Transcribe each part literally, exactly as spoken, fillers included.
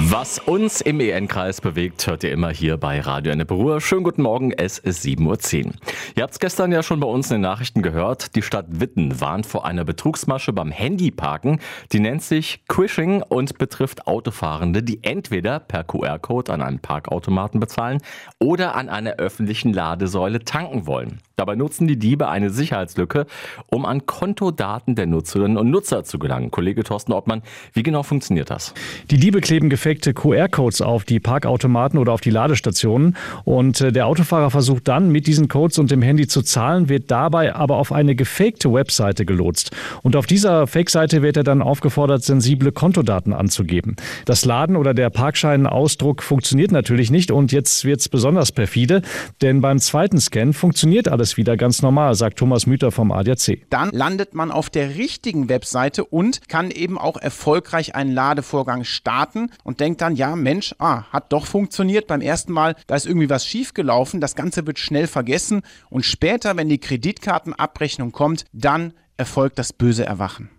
Was uns im E N-Kreis bewegt, hört ihr immer hier bei Radio Ennepe Ruhr. Schönen guten Morgen, es ist sieben Uhr zehn. Ihr habt es gestern ja schon bei uns in den Nachrichten gehört. Die Stadt Witten warnt vor einer Betrugsmasche beim Handyparken. Die nennt sich Quishing und betrifft Autofahrende, die entweder per Q R-Code an einem Parkautomaten bezahlen oder an einer öffentlichen Ladesäule tanken wollen. Dabei nutzen die Diebe eine Sicherheitslücke, um an Kontodaten der Nutzerinnen und Nutzer zu gelangen. Kollege Thorsten Obmann, wie genau funktioniert das? Die Diebe kleben gefakte Q R-Codes auf die Parkautomaten oder auf die Ladestationen und der Autofahrer versucht dann mit diesen Codes und dem Handy zu zahlen, wird dabei aber auf eine gefakte Webseite gelotst. Und auf dieser Fake-Seite wird er dann aufgefordert, sensible Kontodaten anzugeben. Das Laden oder der Parkscheinausdruck funktioniert natürlich nicht und jetzt wird es besonders perfide, denn beim zweiten Scan funktioniert alles wieder ganz normal, sagt Thomas Müther vom A D A C. Dann landet man auf der richtigen Webseite und kann eben auch erfolgreich einen Ladevorgang starten und denkt dann, ja Mensch, ah, hat doch funktioniert beim ersten Mal, da ist irgendwie was schiefgelaufen, das Ganze wird schnell vergessen und später, wenn die Kreditkartenabrechnung kommt, dann erfolgt das böse Erwachen.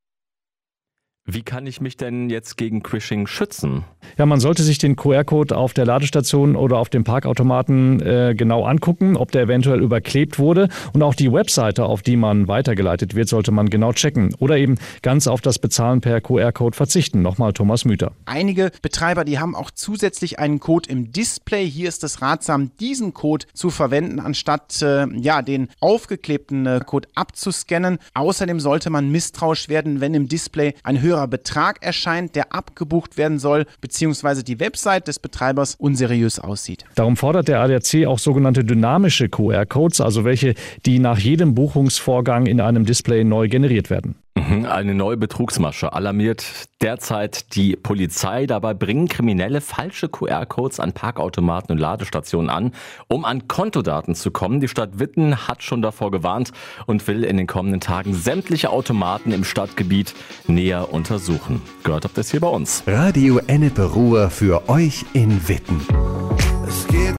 Wie kann ich mich denn jetzt gegen Quishing schützen? Ja, man sollte sich den Q R-Code auf der Ladestation oder auf dem Parkautomaten äh, genau angucken, ob der eventuell überklebt wurde. Und auch die Webseite, auf die man weitergeleitet wird, sollte man genau checken. Oder eben ganz auf das Bezahlen per Q R-Code verzichten. Nochmal Thomas Müther. Einige Betreiber, die haben auch zusätzlich einen Code im Display. Hier ist es ratsam, diesen Code zu verwenden, anstatt äh, ja, den aufgeklebten äh, Code abzuscannen. Außerdem sollte man misstrauisch werden, wenn im Display ein höherer Betrag erscheint, der abgebucht werden soll, beziehungsweise die Website des Betreibers unseriös aussieht. Darum fordert der A D A C auch sogenannte dynamische Q R-Codes, also welche, die nach jedem Buchungsvorgang in einem Display neu generiert werden. Eine neue Betrugsmasche alarmiert derzeit die Polizei. Dabei bringen Kriminelle falsche Q R-Codes an Parkautomaten und Ladestationen an, um an Kontodaten zu kommen. Die Stadt Witten hat schon davor gewarnt und will in den kommenden Tagen sämtliche Automaten im Stadtgebiet näher untersuchen. Gehört habt ihr es hier bei uns. Radio Ennepe Ruhr für euch in Witten. Es geht